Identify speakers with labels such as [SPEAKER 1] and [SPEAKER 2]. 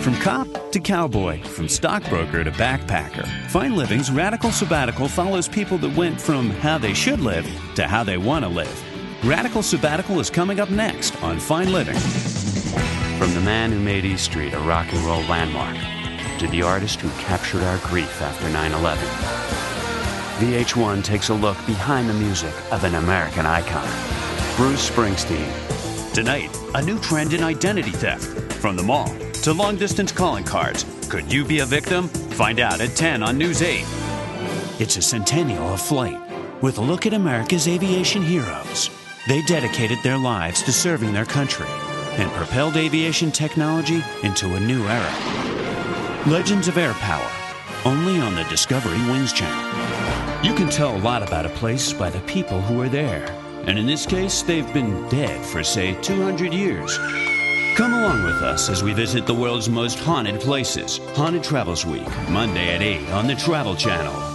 [SPEAKER 1] From cop to cowboy, from stockbroker to backpacker, Fine Living's Radical Sabbatical follows people that went from how they should live to how they want to live. Radical Sabbatical is coming up next on Fine Living. From the man who made East Street a rock and roll landmark to the artist who captured our grief after 9/11, VH1 takes a look behind the music of an American icon, Bruce Springsteen. Tonight, a new trend in identity theft. From the mall to long-distance calling cards. Could you be a victim? Find out at 10 on News 8. It's a centennial of flight with a look at America's aviation heroes. They dedicated their lives to serving their country and propelled aviation technology into a new era. Legends of Air Power, only on the Discovery Wings channel. You can tell a lot about a place by the people who are there. And in this case, they've been dead for, say, 200 years. Come along with us as we visit the world's most haunted places. Haunted Travels Week, Monday at 8 on the Travel Channel.